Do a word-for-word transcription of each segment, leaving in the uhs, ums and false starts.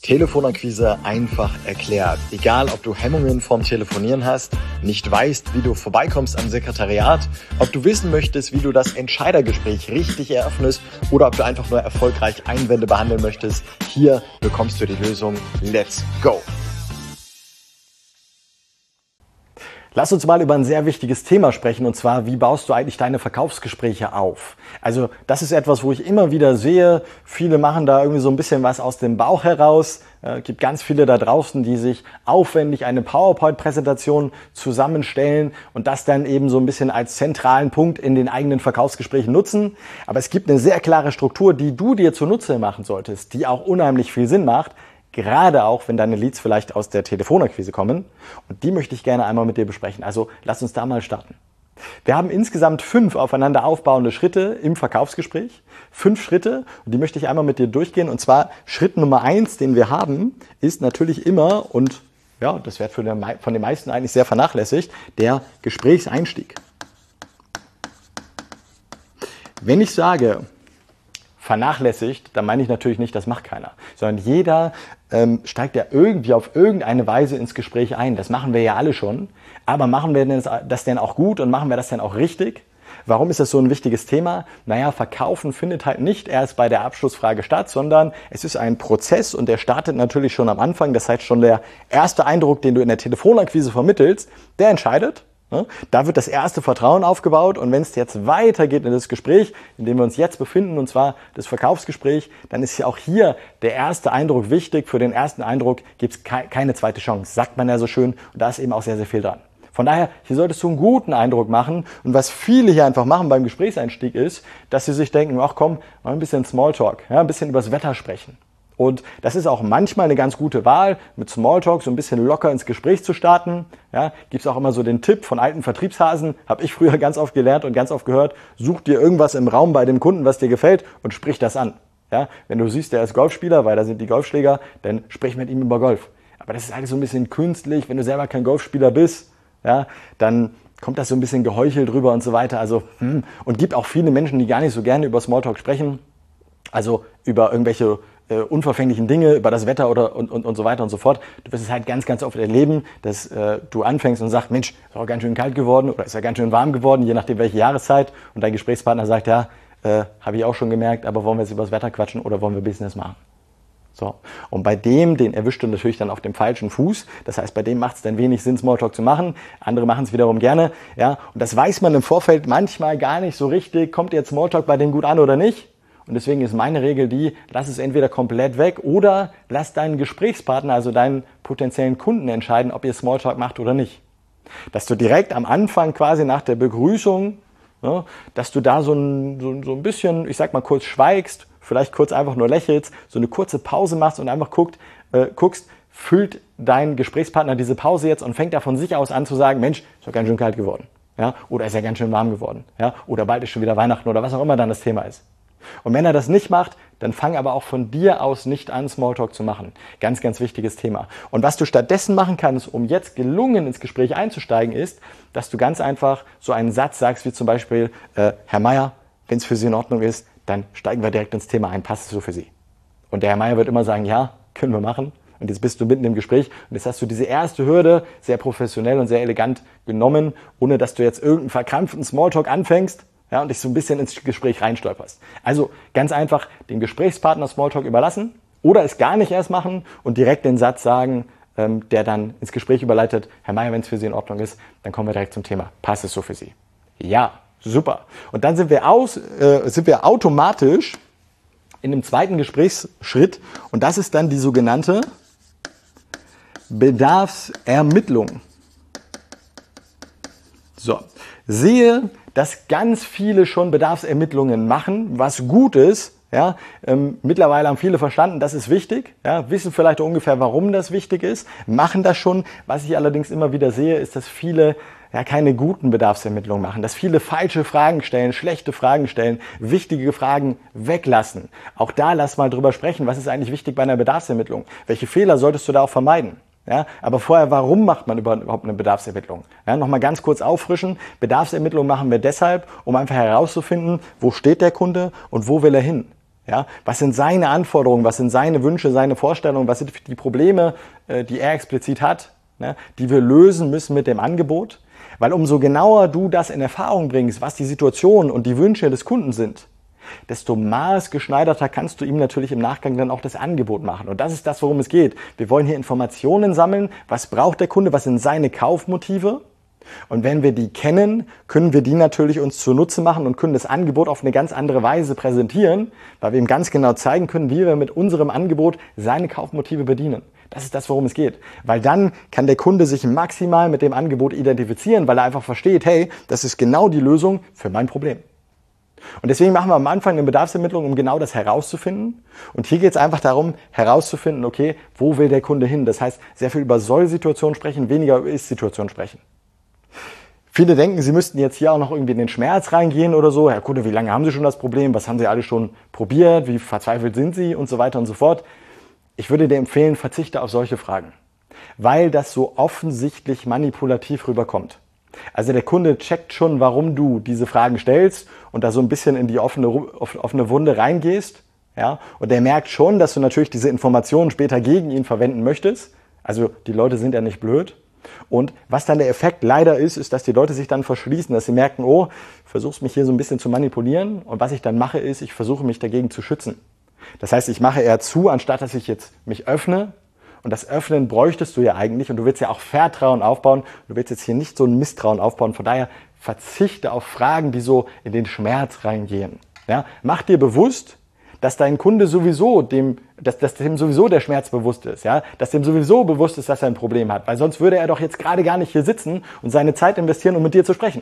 Telefonakquise einfach erklärt. Egal, ob du Hemmungen vorm Telefonieren hast, nicht weißt, wie du vorbeikommst am Sekretariat, ob du wissen möchtest, wie du das Entscheidergespräch richtig eröffnest oder ob du einfach nur erfolgreich Einwände behandeln möchtest, hier bekommst du die Lösung. Let's go! Lass uns mal über ein sehr wichtiges Thema sprechen, und zwar, wie baust du eigentlich deine Verkaufsgespräche auf? Also das ist etwas, wo ich immer wieder sehe, viele machen da irgendwie so ein bisschen was aus dem Bauch heraus. Es äh, gibt ganz viele da draußen, die sich aufwendig eine PowerPoint-Präsentation zusammenstellen und das dann eben so ein bisschen als zentralen Punkt in den eigenen Verkaufsgesprächen nutzen. Aber es gibt eine sehr klare Struktur, die du dir zunutze machen solltest, die auch unheimlich viel Sinn macht. Gerade auch, wenn deine Leads vielleicht aus der Telefonakquise kommen. Und die möchte ich gerne einmal mit dir besprechen. Also lass uns da mal starten. Wir haben insgesamt fünf aufeinander aufbauende Schritte im Verkaufsgespräch. Fünf Schritte, und die möchte ich einmal mit dir durchgehen. Und zwar Schritt Nummer eins, den wir haben, ist natürlich immer, und ja, das wird von den meisten eigentlich sehr vernachlässigt, der Gesprächseinstieg. Wenn ich sage, vernachlässigt, dann meine ich natürlich nicht, das macht keiner, sondern jeder ähm, steigt ja irgendwie auf irgendeine Weise ins Gespräch ein. Das machen wir ja alle schon, aber machen wir das denn auch gut und machen wir das denn auch richtig? Warum ist das so ein wichtiges Thema? Naja, Verkaufen findet halt nicht erst bei der Abschlussfrage statt, sondern es ist ein Prozess und der startet natürlich schon am Anfang. Das heißt, schon der erste Eindruck, den du in der Telefonakquise vermittelst, der entscheidet. Da wird das erste Vertrauen aufgebaut, und wenn es jetzt weitergeht in das Gespräch, in dem wir uns jetzt befinden, und zwar das Verkaufsgespräch, dann ist ja auch hier der erste Eindruck wichtig. Für den ersten Eindruck gibt es keine zweite Chance, sagt man ja so schön, und da ist eben auch sehr, sehr viel dran. Von daher, hier solltest du einen guten Eindruck machen, und was viele hier einfach machen beim Gesprächseinstieg ist, dass sie sich denken, ach komm, mal ein bisschen Smalltalk, ja, ein bisschen übers Wetter sprechen. Und das ist auch manchmal eine ganz gute Wahl, mit Smalltalk so ein bisschen locker ins Gespräch zu starten. Ja, gibt es auch immer so den Tipp von alten Vertriebshasen, habe ich früher ganz oft gelernt und ganz oft gehört: Such dir irgendwas im Raum bei dem Kunden, was dir gefällt, und sprich das an. Ja, wenn du siehst, der ist Golfspieler, weil da sind die Golfschläger, dann sprich mit ihm über Golf. Aber das ist alles so ein bisschen künstlich, wenn du selber kein Golfspieler bist, ja, dann kommt das so ein bisschen geheuchelt rüber und so weiter. Also, hm. Und gibt auch viele Menschen, die gar nicht so gerne über Smalltalk sprechen, also über irgendwelche Uh, unverfänglichen Dinge, über das Wetter oder und, und, und so weiter und so fort. Du wirst es halt ganz, ganz oft erleben, dass uh, du anfängst und sagst, Mensch, ist auch ganz schön kalt geworden oder ist ja ganz schön warm geworden, je nachdem welche Jahreszeit. Und dein Gesprächspartner sagt, ja, uh, habe ich auch schon gemerkt, aber wollen wir jetzt über das Wetter quatschen oder wollen wir Business machen? So. Und bei dem, den erwischst du natürlich dann auf dem falschen Fuß. Das heißt, bei dem macht es dann wenig Sinn, Smalltalk zu machen. Andere machen es wiederum gerne. Ja. Und das weiß man im Vorfeld manchmal gar nicht so richtig. Kommt jetzt Smalltalk bei dem gut an oder nicht? Und deswegen ist meine Regel die, lass es entweder komplett weg oder lass deinen Gesprächspartner, also deinen potenziellen Kunden, entscheiden, ob ihr Smalltalk macht oder nicht. Dass du direkt am Anfang quasi nach der Begrüßung, ja, dass du da so ein, so, so ein bisschen, ich sag mal, kurz schweigst, vielleicht kurz einfach nur lächelst, so eine kurze Pause machst und einfach guckt, äh, guckst, füllt dein Gesprächspartner diese Pause jetzt und fängt da von sich aus an zu sagen, Mensch, ist doch ganz schön kalt geworden. Ja, oder ist ja ganz schön warm geworden. Ja, oder bald ist schon wieder Weihnachten oder was auch immer dann das Thema ist. Und wenn er das nicht macht, dann fang aber auch von dir aus nicht an, Smalltalk zu machen. Ganz, ganz wichtiges Thema. Und was du stattdessen machen kannst, um jetzt gelungen ins Gespräch einzusteigen, ist, dass du ganz einfach so einen Satz sagst, wie zum Beispiel, äh, Herr Meier, wenn es für Sie in Ordnung ist, dann steigen wir direkt ins Thema ein. Passt es so für Sie? Und der Herr Meier wird immer sagen, ja, können wir machen. Und jetzt bist du mitten im Gespräch und jetzt hast du diese erste Hürde sehr professionell und sehr elegant genommen, ohne dass du jetzt irgendeinen verkrampften Smalltalk anfängst. Ja, und dich so ein bisschen ins Gespräch reinstolperst. Also ganz einfach den Gesprächspartner Smalltalk überlassen oder es gar nicht erst machen und direkt den Satz sagen, ähm, der dann ins Gespräch überleitet, Herr Meier, wenn es für Sie in Ordnung ist, dann kommen wir direkt zum Thema. Passt es so für Sie? Ja, super. Und dann sind wir, aus, äh, sind wir automatisch in dem zweiten Gesprächsschritt, und das ist dann die sogenannte Bedarfsermittlung. So, sehe, dass ganz viele schon Bedarfsermittlungen machen, was gut ist. Ja, ähm, mittlerweile haben viele verstanden, das ist wichtig, ja, wissen vielleicht ungefähr, warum das wichtig ist, machen das schon. Was ich allerdings immer wieder sehe, ist, dass viele ja keine guten Bedarfsermittlungen machen, dass viele falsche Fragen stellen, schlechte Fragen stellen, wichtige Fragen weglassen. Auch da lass mal drüber sprechen, was ist eigentlich wichtig bei einer Bedarfsermittlung? Welche Fehler solltest du da auch vermeiden? Ja, aber vorher, warum macht man überhaupt eine Bedarfsermittlung? Ja, nochmal ganz kurz auffrischen. Bedarfsermittlung machen wir deshalb, um einfach herauszufinden, wo steht der Kunde und wo will er hin. Ja, was sind seine Anforderungen, was sind seine Wünsche, seine Vorstellungen, was sind die Probleme, die er explizit hat, ne, die wir lösen müssen mit dem Angebot? Weil umso genauer du das in Erfahrung bringst, was die Situation und die Wünsche des Kunden sind, desto maßgeschneiderter kannst du ihm natürlich im Nachgang dann auch das Angebot machen. Und das ist das, worum es geht. Wir wollen hier Informationen sammeln, was braucht der Kunde, was sind seine Kaufmotive. Und wenn wir die kennen, können wir die natürlich uns zunutze machen und können das Angebot auf eine ganz andere Weise präsentieren, weil wir ihm ganz genau zeigen können, wie wir mit unserem Angebot seine Kaufmotive bedienen. Das ist das, worum es geht. Weil dann kann der Kunde sich maximal mit dem Angebot identifizieren, weil er einfach versteht, hey, das ist genau die Lösung für mein Problem. Und deswegen machen wir am Anfang eine Bedarfsermittlung, um genau das herauszufinden. Und hier geht es einfach darum, herauszufinden, okay, wo will der Kunde hin? Das heißt, sehr viel über Soll-Situationen sprechen, weniger über Ist-Situationen sprechen. Viele denken, sie müssten jetzt hier auch noch irgendwie in den Schmerz reingehen oder so. Herr Kunde, wie lange haben Sie schon das Problem? Was haben Sie alle schon probiert? Wie verzweifelt sind Sie? Und so weiter und so fort. Ich würde dir empfehlen, verzichte auf solche Fragen, weil das so offensichtlich manipulativ rüberkommt. Also der Kunde checkt schon, warum du diese Fragen stellst und da so ein bisschen in die offene, offene Wunde reingehst. Ja? Und der merkt schon, dass du natürlich diese Informationen später gegen ihn verwenden möchtest. Also die Leute sind ja nicht blöd. Und was dann der Effekt leider ist, ist, dass die Leute sich dann verschließen, dass sie merken, oh, ich versuche mich hier so ein bisschen zu manipulieren. Und was ich dann mache, ist, ich versuche mich dagegen zu schützen. Das heißt, ich mache eher zu, anstatt dass ich jetzt mich öffne. Und das Öffnen bräuchtest du ja eigentlich. Und du willst ja auch Vertrauen aufbauen. Du willst jetzt hier nicht so ein Misstrauen aufbauen. Von daher verzichte auf Fragen, die so in den Schmerz reingehen. Ja? Mach dir bewusst, dass dein Kunde sowieso dem, dass, dass dem sowieso der Schmerz bewusst ist, ja, dass dem sowieso bewusst ist, dass er ein Problem hat, weil sonst würde er doch jetzt gerade gar nicht hier sitzen und seine Zeit investieren, um mit dir zu sprechen.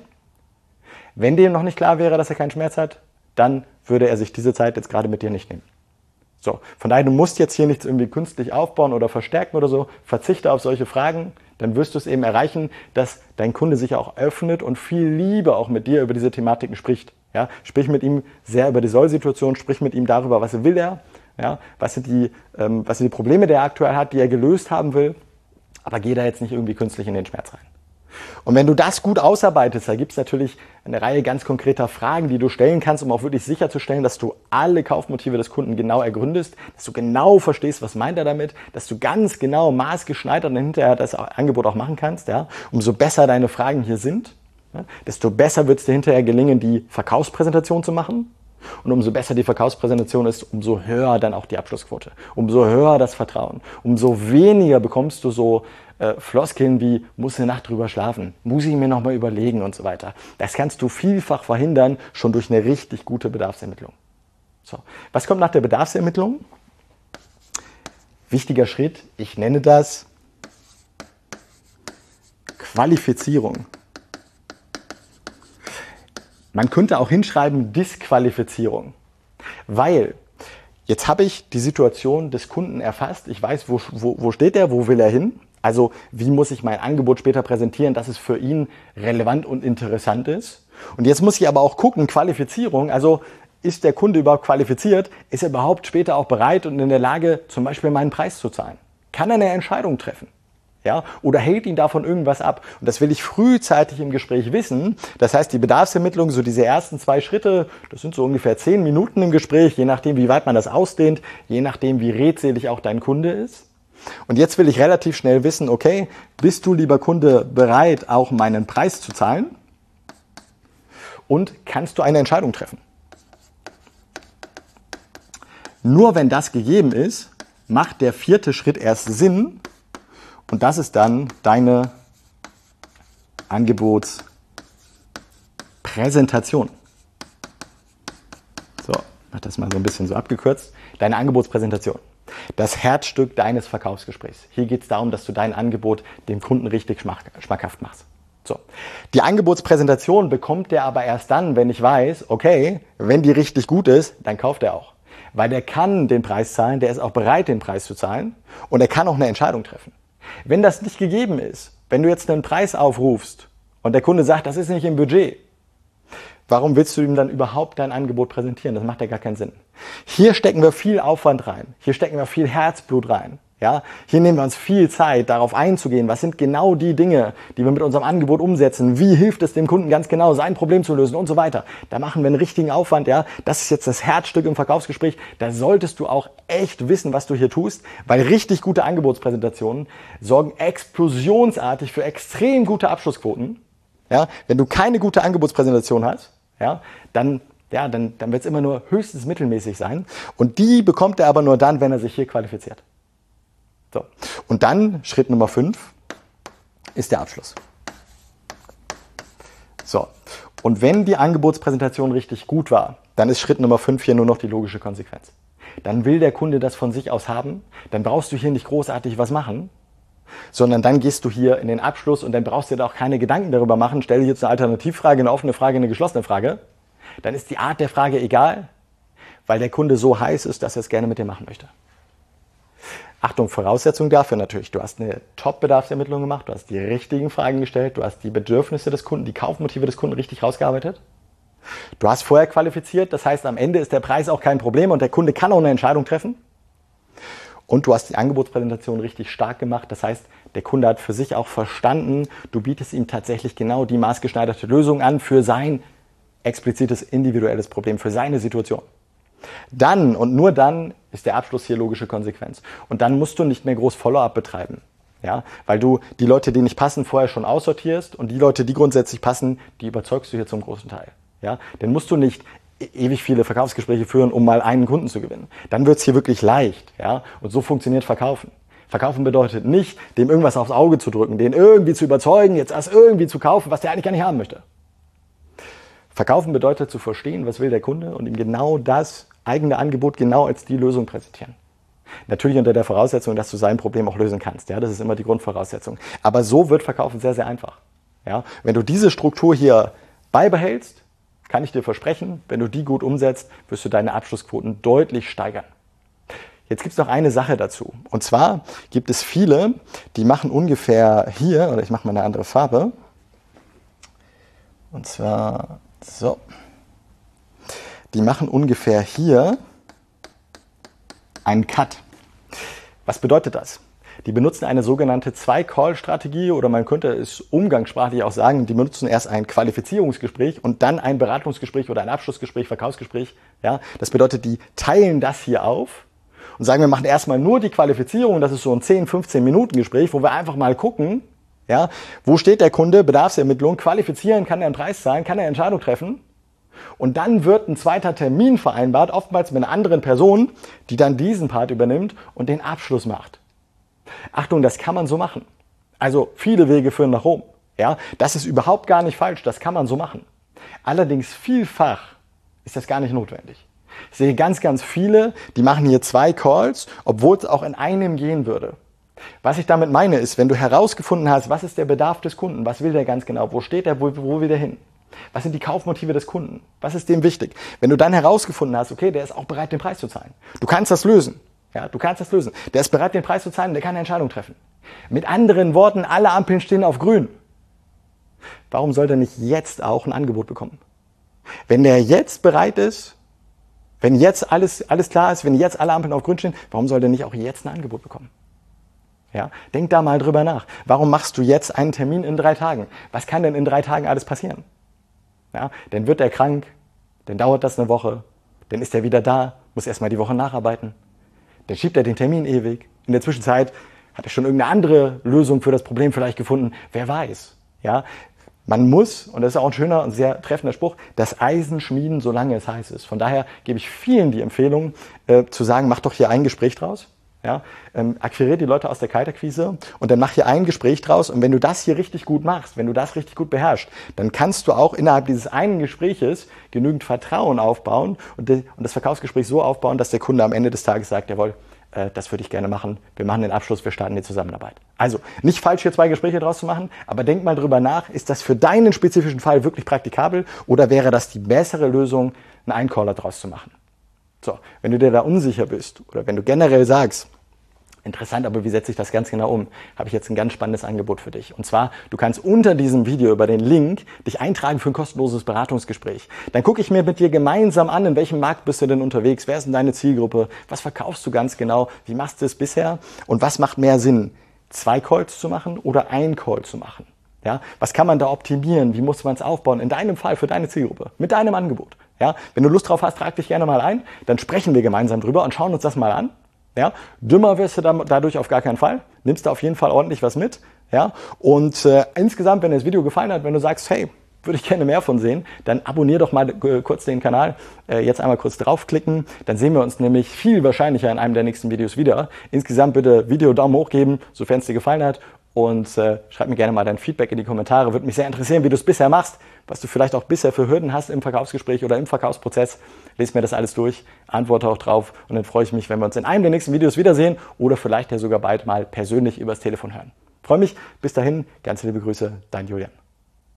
Wenn dem noch nicht klar wäre, dass er keinen Schmerz hat, dann würde er sich diese Zeit jetzt gerade mit dir nicht nehmen. So, von daher, du musst jetzt hier nichts irgendwie künstlich aufbauen oder verstärken oder so, verzichte auf solche Fragen, dann wirst du es eben erreichen, dass dein Kunde sich auch öffnet und viel lieber auch mit dir über diese Thematiken spricht. Ja, sprich mit ihm sehr über die Soll-Situation, sprich mit ihm darüber, was will er, ja, was sind die, ähm, was sind die Probleme, die er aktuell hat, die er gelöst haben will, aber geh da jetzt nicht irgendwie künstlich in den Schmerz rein. Und wenn du das gut ausarbeitest, da gibt es natürlich eine Reihe ganz konkreter Fragen, die du stellen kannst, um auch wirklich sicherzustellen, dass du alle Kaufmotive des Kunden genau ergründest, dass du genau verstehst, was meint er damit, dass du ganz genau maßgeschneidert hinterher das Angebot auch machen kannst. Ja? Umso besser deine Fragen hier sind, ja, desto besser wird es dir hinterher gelingen, die Verkaufspräsentation zu machen. Und umso besser die Verkaufspräsentation ist, umso höher dann auch die Abschlussquote. Umso höher das Vertrauen. Umso weniger bekommst du so äh, Floskeln wie, muss eine Nacht drüber schlafen, muss ich mir nochmal überlegen und so weiter. Das kannst du vielfach verhindern, schon durch eine richtig gute Bedarfsermittlung. So. Was kommt nach der Bedarfsermittlung? Wichtiger Schritt, ich nenne das Qualifizierung. Man könnte auch hinschreiben Disqualifizierung, weil jetzt habe ich die Situation des Kunden erfasst. Ich weiß, wo, wo, wo steht er, wo will er hin. Also wie muss ich mein Angebot später präsentieren, dass es für ihn relevant und interessant ist. Und jetzt muss ich aber auch gucken, Qualifizierung, also ist der Kunde überhaupt qualifiziert? Ist er überhaupt später auch bereit und in der Lage, zum Beispiel meinen Preis zu zahlen? Kann er eine Entscheidung treffen? Ja, oder hält ihn davon irgendwas ab? Und das will ich frühzeitig im Gespräch wissen. Das heißt, die Bedarfsermittlung, so diese ersten zwei Schritte, das sind so ungefähr zehn Minuten im Gespräch, je nachdem, wie weit man das ausdehnt, je nachdem, wie redselig auch dein Kunde ist. Und jetzt will ich relativ schnell wissen, okay, bist du, lieber Kunde, bereit, auch meinen Preis zu zahlen? Und kannst du eine Entscheidung treffen? Nur wenn das gegeben ist, macht der vierte Schritt erst Sinn. Und das ist dann deine Angebotspräsentation. So, mach das mal so ein bisschen so abgekürzt. Deine Angebotspräsentation. Das Herzstück deines Verkaufsgesprächs. Hier geht es darum, dass du dein Angebot dem Kunden richtig schmackhaft machst. So. Die Angebotspräsentation bekommt der aber erst dann, wenn ich weiß, okay, wenn die richtig gut ist, dann kauft er auch. Weil der kann den Preis zahlen, der ist auch bereit, den Preis zu zahlen und er kann auch eine Entscheidung treffen. Wenn das nicht gegeben ist, wenn du jetzt einen Preis aufrufst und der Kunde sagt, das ist nicht im Budget, warum willst du ihm dann überhaupt dein Angebot präsentieren? Das macht ja gar keinen Sinn. Hier stecken wir viel Aufwand rein, hier stecken wir viel Herzblut rein. Ja, hier nehmen wir uns viel Zeit, darauf einzugehen, was sind genau die Dinge, die wir mit unserem Angebot umsetzen, wie hilft es dem Kunden ganz genau, sein Problem zu lösen und so weiter. Da machen wir einen richtigen Aufwand, ja. Das ist jetzt das Herzstück im Verkaufsgespräch. Da solltest du auch echt wissen, was du hier tust, weil richtig gute Angebotspräsentationen sorgen explosionsartig für extrem gute Abschlussquoten. Ja, wenn du keine gute Angebotspräsentation hast, ja, dann ja, dann, dann wird es immer nur höchstens mittelmäßig sein. Und die bekommt er aber nur dann, wenn er sich hier qualifiziert. So. Und dann, Schritt Nummer fünf, ist der Abschluss. So. Und wenn die Angebotspräsentation richtig gut war, dann ist Schritt Nummer fünf hier nur noch die logische Konsequenz. Dann will der Kunde das von sich aus haben, dann brauchst du hier nicht großartig was machen, sondern dann gehst du hier in den Abschluss und dann brauchst du dir da auch keine Gedanken darüber machen, stell dir jetzt eine Alternativfrage, eine offene Frage, eine geschlossene Frage. Dann ist die Art der Frage egal, weil der Kunde so heiß ist, dass er es gerne mit dir machen möchte. Achtung, Voraussetzung dafür natürlich, du hast eine Top-Bedarfsermittlung gemacht, du hast die richtigen Fragen gestellt, du hast die Bedürfnisse des Kunden, die Kaufmotive des Kunden richtig rausgearbeitet. Du hast vorher qualifiziert, das heißt, am Ende ist der Preis auch kein Problem und der Kunde kann auch eine Entscheidung treffen. Und du hast die Angebotspräsentation richtig stark gemacht, das heißt, der Kunde hat für sich auch verstanden, du bietest ihm tatsächlich genau die maßgeschneiderte Lösung an für sein explizites, individuelles Problem, für seine Situation. Dann und nur dann ist der Abschluss hier logische Konsequenz. Und dann musst du nicht mehr groß Follow-up betreiben. Ja? Weil du die Leute, die nicht passen, vorher schon aussortierst und die Leute, die grundsätzlich passen, die überzeugst du hier zum großen Teil. Ja? Dann musst du nicht ewig viele Verkaufsgespräche führen, um mal einen Kunden zu gewinnen. Dann wird es hier wirklich leicht. Ja? Und so funktioniert Verkaufen. Verkaufen bedeutet nicht, dem irgendwas aufs Auge zu drücken, den irgendwie zu überzeugen, jetzt erst irgendwie zu kaufen, was der eigentlich gar nicht haben möchte. Verkaufen bedeutet zu verstehen, was will der Kunde und ihm genau das eigene Angebot genau als die Lösung präsentieren. Natürlich unter der Voraussetzung, dass du sein Problem auch lösen kannst. Ja, das ist immer die Grundvoraussetzung. Aber so wird Verkaufen sehr, sehr einfach. Ja, wenn du diese Struktur hier beibehältst, kann ich dir versprechen, wenn du die gut umsetzt, wirst du deine Abschlussquoten deutlich steigern. Jetzt gibt es noch eine Sache dazu. Und zwar gibt es viele, die machen ungefähr hier, oder ich mache mal eine andere Farbe. Und zwar so. Die machen ungefähr hier einen Cut. Was bedeutet das? Die benutzen eine sogenannte Zwei-Call-Strategie oder man könnte es umgangssprachlich auch sagen, die benutzen erst ein Qualifizierungsgespräch und dann ein Beratungsgespräch oder ein Abschlussgespräch, Verkaufsgespräch. Ja, das bedeutet, die teilen das hier auf und sagen, wir machen erstmal nur die Qualifizierung, das ist so ein zehn, fünfzehn Minuten Gespräch, wo wir einfach mal gucken, ja, wo steht der Kunde, Bedarfsermittlung, qualifizieren, kann er einen Preis zahlen, kann er eine Entscheidung treffen? Und dann wird ein zweiter Termin vereinbart, oftmals mit einer anderen Person, die dann diesen Part übernimmt und den Abschluss macht. Achtung, das kann man so machen. Also viele Wege führen nach Rom. Ja, das ist überhaupt gar nicht falsch, das kann man so machen. Allerdings vielfach ist das gar nicht notwendig. Ich sehe ganz, ganz viele, die machen hier zwei Calls, obwohl es auch in einem gehen würde. Was ich damit meine ist, wenn du herausgefunden hast, was ist der Bedarf des Kunden, was will der ganz genau, wo steht er, wo, wo will der hin? Was sind die Kaufmotive des Kunden? Was ist dem wichtig? Wenn du dann herausgefunden hast, okay, der ist auch bereit, den Preis zu zahlen. Du kannst das lösen. Ja, du kannst das lösen. Der ist bereit, den Preis zu zahlen, der kann eine Entscheidung treffen. Mit anderen Worten, alle Ampeln stehen auf grün. Warum soll der nicht jetzt auch ein Angebot bekommen? Wenn der jetzt bereit ist, wenn jetzt alles, alles klar ist, wenn jetzt alle Ampeln auf grün stehen, warum soll der nicht auch jetzt ein Angebot bekommen? Ja, denk da mal drüber nach. Warum machst du jetzt einen Termin in drei Tagen? Was kann denn in drei Tagen alles passieren? Ja, dann wird er krank, dann dauert das eine Woche, dann ist er wieder da, muss erstmal die Woche nacharbeiten, dann schiebt er den Termin ewig. In der Zwischenzeit hat er schon irgendeine andere Lösung für das Problem vielleicht gefunden. Wer weiß. Ja, man muss, und das ist auch ein schöner und sehr treffender Spruch, das Eisen schmieden, solange es heiß ist. Von daher gebe ich vielen die Empfehlung, äh, zu sagen, mach doch hier ein Gespräch draus. Ja, ähm, akquiriert die Leute aus der Kaltakquise und dann mach hier ein Gespräch draus. Und wenn du das hier richtig gut machst, wenn du das richtig gut beherrschst, dann kannst du auch innerhalb dieses einen Gespräches genügend Vertrauen aufbauen und, de- und das Verkaufsgespräch so aufbauen, dass der Kunde am Ende des Tages sagt, jawohl, äh, das würde ich gerne machen, wir machen den Abschluss, wir starten die Zusammenarbeit. Also nicht falsch, hier zwei Gespräche draus zu machen, aber denk mal drüber nach, ist das für deinen spezifischen Fall wirklich praktikabel oder wäre das die bessere Lösung, einen Eincaller draus zu machen? So, wenn du dir da unsicher bist oder wenn du generell sagst, Interessant, aber wie setze ich das ganz genau um? Habe ich jetzt ein ganz spannendes Angebot für dich. Und zwar, du kannst unter diesem Video über den Link dich eintragen für ein kostenloses Beratungsgespräch. Dann gucke ich mir mit dir gemeinsam an, in welchem Markt bist du denn unterwegs? Wer ist denn deine Zielgruppe? Was verkaufst du ganz genau? Wie machst du es bisher? Und was macht mehr Sinn? Zwei Calls zu machen oder ein Call zu machen? Ja? Was kann man da optimieren? Wie muss man es aufbauen? In deinem Fall für deine Zielgruppe, mit deinem Angebot. Ja? Wenn du Lust drauf hast, trag dich gerne mal ein. Dann sprechen wir gemeinsam drüber und schauen uns das mal an. Ja, dümmer wirst du dadurch auf gar keinen Fall. Nimmst du auf jeden Fall ordentlich was mit. Ja, und äh, insgesamt, wenn dir das Video gefallen hat, wenn du sagst, hey, würde ich gerne mehr von sehen, dann abonnier doch mal äh, kurz den Kanal. Äh, jetzt einmal kurz draufklicken. Dann sehen wir uns nämlich viel wahrscheinlicher in einem der nächsten Videos wieder. Insgesamt bitte Video Daumen hoch geben, sofern es dir gefallen hat. Und äh, schreib mir gerne mal dein Feedback in die Kommentare. Würde mich sehr interessieren, wie du es bisher machst, was du vielleicht auch bisher für Hürden hast im Verkaufsgespräch oder im Verkaufsprozess. Lies mir das alles durch, antworte auch drauf und dann freue ich mich, wenn wir uns in einem der nächsten Videos wiedersehen oder vielleicht ja sogar bald mal persönlich übers Telefon hören. Freue mich, bis dahin, ganz liebe Grüße, dein Julian.